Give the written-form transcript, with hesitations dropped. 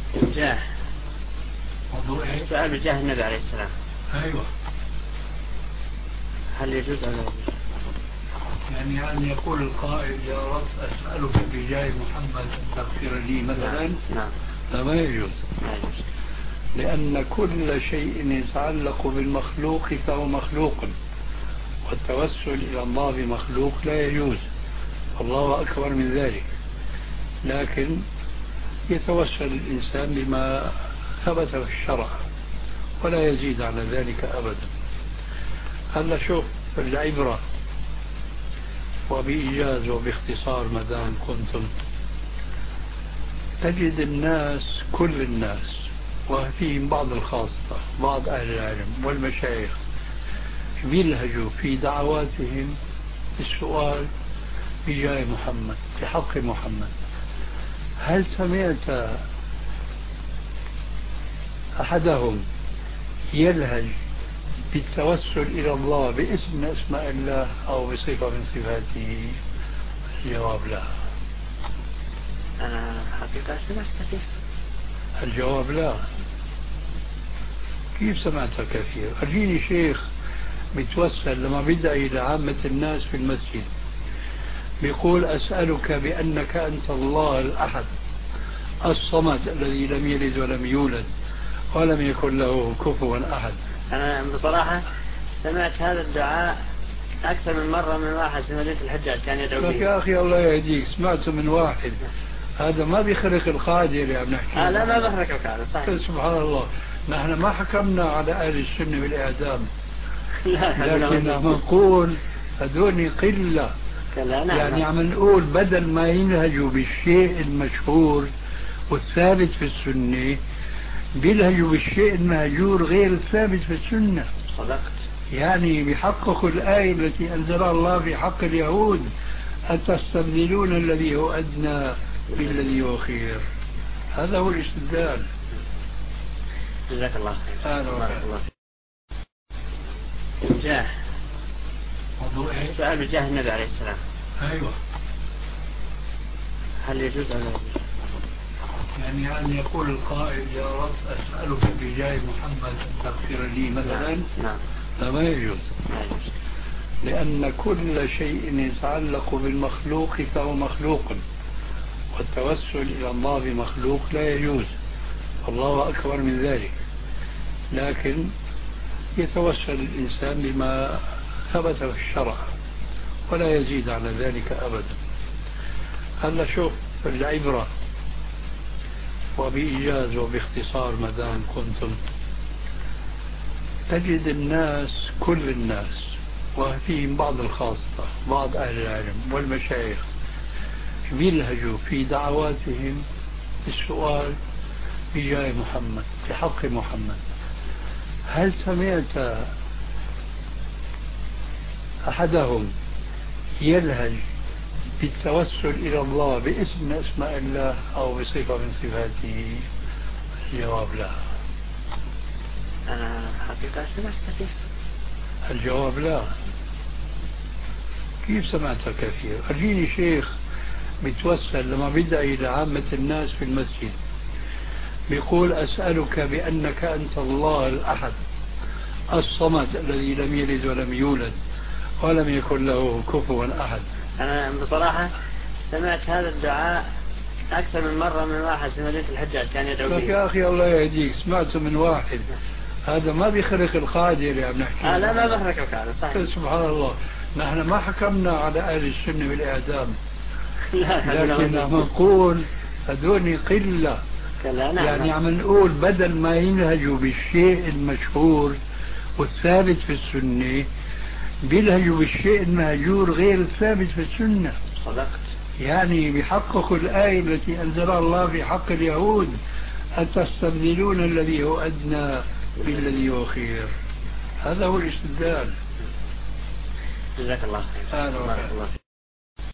الجاه. السؤال بجاه النبي عليه السلام. أيوة. هل يجوز أن يعني أن يقول القائل يا رب أسألك بجاه محمد أن تغفر لي مثلا. نعم. لا، ما يجوز. لا يجوز. لأن كل شيء يتعلق بالمخلوق فهو مخلوق، والتوسل إلى الله بمخلوق لا يجوز، الله أكبر من ذلك. لكن يتوسل الإنسان بما ثبت في الشرع ولا يزيد على ذلك أبدا. هلا شوف العبرة وبإيجاز وباختصار ما دام كنتم تجد الناس، كل الناس وفيهم بعض الخاصة، بعض أهل العلم والمشايخ بيلهجوا في دعواتهم السؤال بجاه محمد، بحق محمد. هل سمعت أحدهم يلهج بالتوسل إلى الله باسم من أسماء الله أو بصفة من صفاته؟ الجواب لا. أنا حقيقة سمعت كثير. الجواب لا. كيف سمعت كثير؟ أرجيني شيخ بيتوسل لما بدعي لعامة الناس في المسجد بيقول أسألك بأنك أنت الله الأحد الصمد الذي لم يلد ولم يولد ولم يكن له كفوا أحد. أنا بصراحة سمعت هذا الدعاء أكثر من مرة من واحد في مدينة الحجاج كان يدعو به. يا أخي الله يهديك، سمعته من واحد، هذا ما بيخرق القاعدة اللي عم نحكي. لا ما بخرق القاعدة، صحيح. سبحان الله، نحن ما حكمنا على أهل السنة بالإعدام، لكن عم نقول هذول قلة. يعني عم نقول بدل ما ينهجوا بالشيء المشهور والثابت في السنة بيلهجوا بالشيء المهجور غير الثابت في السنة. صدقت. يعني بيحققوا الآية التي أنزلها الله في حق اليهود أتستبدلون الذي هو أدنى بالذي هو خير. هذا هو الاستدلال. جزاك الله خير. الله. الجاه. السؤال بجاه النبي عليه السلام. أيوة. هل يجوز أن يعني أن يقول القائل يا رب أسألك بجاه محمد أن تغفر لي مثلا. نعم. لا، ما يجوز. لأن كل شيء يتعلق بالمخلوق فهو مخلوق، والتوسل إلى الله بمخلوق لا يجوز، الله أكبر من ذلك. لكن يتوسل الإنسان بما ثبت في الشرع ولا يزيد على ذلك أبدا. هلا شوف العبرة وبإيجاز وباختصار ما دام كنتم تجد الناس، كل الناس وفيهم بعض الخاصة، بعض أهل العلم والمشايخ بيلهجوا في دعواتهم السؤال بجاه محمد، بحق محمد. هل سمعت أحدهم يلهج بالتوسل إلى الله باسم من أسماء الله أو بصفة من صفاته؟ الجواب لا. أنا حقيقة سمعت كثير. الجواب لا. كيف سمعت كثير؟ أرجيني شيخ بيتوسل لما بدعي لعامة الناس في المسجد بيقول أسألك بأنك أنت الله الأحد الصمد الذي لم يلد ولم يولد ولم يكن له كفوا أحد. أنا بصراحة سمعت هذا الدعاء أكثر من مرة من واحد في مدينة الحجاج كان يدعو به. يا أخي الله يهديك، سمعته من واحد، هذا ما بيخرق القاعدة اللي عم نحكي. لا ما بخرق القاعدة، صحيح. سبحان الله، نحن ما حكمنا على أهل السنة بالإعدام، لكن عم نقول هذول قلة. يعني عم نقول بدل ما ينهجوا بالشيء المشهور والثابت في السنة بيلهجوا بالشيء المهجور غير الثابت في السنة. صدقت. يعني بيحققوا الآية التي أنزلها الله في حق اليهود أتستبدلون الذي هو أدنى بالذي هو خير. هذا هو الاستدلال. جزاك الله خير. الله.